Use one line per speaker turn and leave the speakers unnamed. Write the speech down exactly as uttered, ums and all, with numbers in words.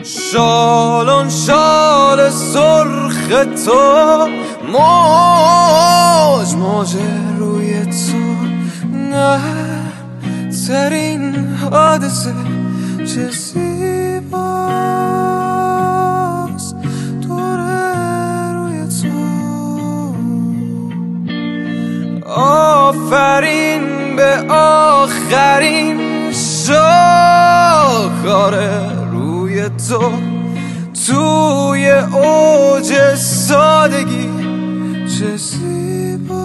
شالون شال سرخ تو، موج موج روی تو، نه ترین حادثه چه زیباست دوره روی تو. آفرین به آخرین شاهکار روی تو، توی اوج سادگی چه زیبا.